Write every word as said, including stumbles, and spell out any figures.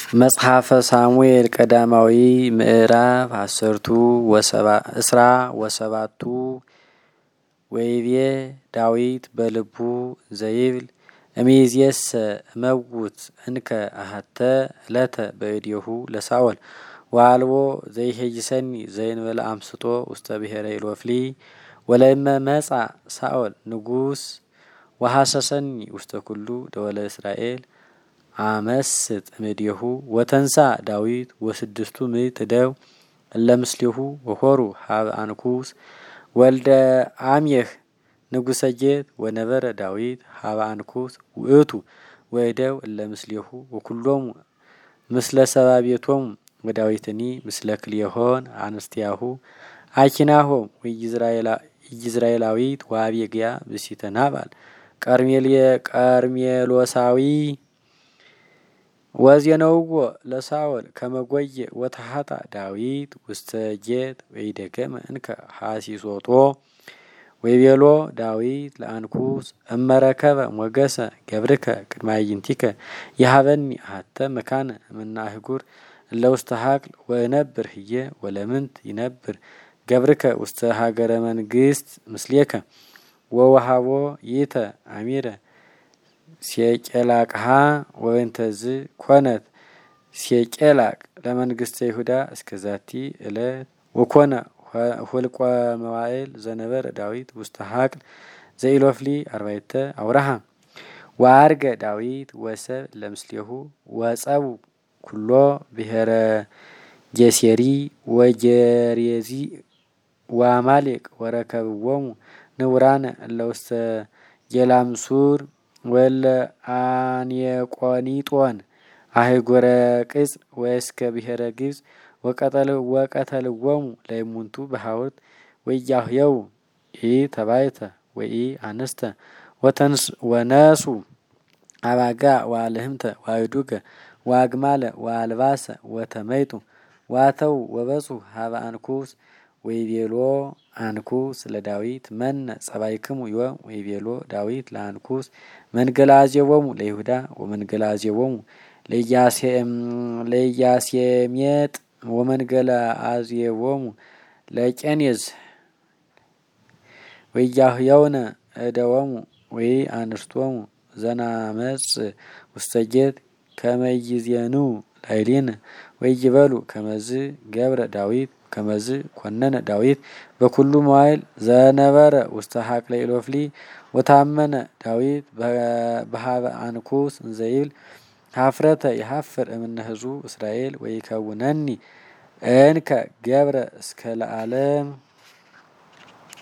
መጽሐፈ ሳሙኤል ቀዳማዊ ምዕራፍ አስርቱ ወሰባ እስራ ወሰባቱ ወይቤ ዳዊት በልቡ ዘይብል እሚዝየሰ እመውት እንከ አሐተ ዕለተ በእዴሁ ለሳኦል ወአልቦ ዘይሄይሰኒ ዘይንበለ አምስጦ ውስተ ብሔረ ኢሎፍሊ ወለእመ መጻ ሳኦል ንጉስ ወሐሰሰኒ ውስተ ኩሉ ደወለ እስራኤል አመስጥ እምኔሁ ወተንሳ ዳዊት ወስድስቱ ምዕት ደው ለምስሊሁ ወሆሩ ሀብ አንኩስ ወልደ አምየህ ንጉሰ ጌት ወነበረ ዳዊት ሀብ አንኩስ ውእቱ ወደው ለምስሊሁ ወኩሎም ምስለ ሰባቤቶም ወዳዊትኒ ምስለ ክልኤሆን አንስቲያሁ አኪናሆም ወኢይዝራኤላዊት ወአቤግያ ብእሲተ ናባል ቀርሜልየ ቀርሜሎሳዊ ወዜነውዎ ለሳኦል ከመጎየ ወተሐታ ዳዊት ውስተ ጌት ወይደገመ እንከ ሐሲሶቶ ወይቤሎ ዳዊት ለአንኩስ እመረከበ ሞገሰ ገብርከ ቅድመ አዕይንቲከ የሀበኒ አሐተ መካነ እምነ አህጉር እለ ውስተ ሀቅል ወእነብር ህየ ወለምንት ይነብር ገብርከ ውስተ ሀገረ መንግስት ምስሌከ ወወሃቦ ይእተ አሚረ ሴቄላቅሃ ወእንተዝ ኮነት ሴቄላቅ ለመንግስተ ይሁዳ እስከዛቲ እለት ወኮነ ሁልቆ መዋዕል ዘነበረ ዳዊት ውስተ ሀቅል ዘኢሎፍሊ አርባዕተ አውራሃ ወአርገ ዳዊት ወሰብ ለምስሌሁ ወጸቡ ኩሎ ብሔረ ጌሴሪ ወጌሬዚ ወአማሌቅ ወረከብዎሙ ንውራነ እለ ውስተ ጌላምሱር ወለ አንየቆኒጦን አህጉረ ቅጽ ወእስከ ብሔረ ግብጽ ወቀተል ወቀተልዎሙ ለይሙንቱ በሐውርት ወያህየው ኢ ተባይተ ወኢ አንስተ ወተንስ ወነሱ አባጋ ወአልህምተ ወአይዱገ ወአግማለ ወአልባሰ ወተመይጡ ዋተው ወበጹ ሀበ አንኩስ ወይቤሎ አንኩስ ለዳዊት መነ ጸባይክሙ ዮም ወይቤሎ ዳዊት ለአንኩስ መንገላዜዎሙ ለይሁዳ ወመንገላዜዎሙ ለያሴም ለያሴሜጥ ወመንገላዜዎሙ ለቄኔዝ ወያህየውነ እደዎሙ ወይ አንስቶሙ ዘናመጽ ውስተ ጌት ከመይዜኑ ላይሊን ወይበሉ ከመዝ ገብረ ዳዊት ከመዝ ኮነነ ዳዊት በኩሉ መዋዕል ዘነበረ ውስተ ሀቅለ ኢሎፍሊ ወታመነ ዳዊት በሀበ አንኩስ እንዘይብል ሀፍረተ የሀፍር እምነ ህዝቡ እስራኤል ወይከውነኒ እንከ ገብረ እስከ ለዓለም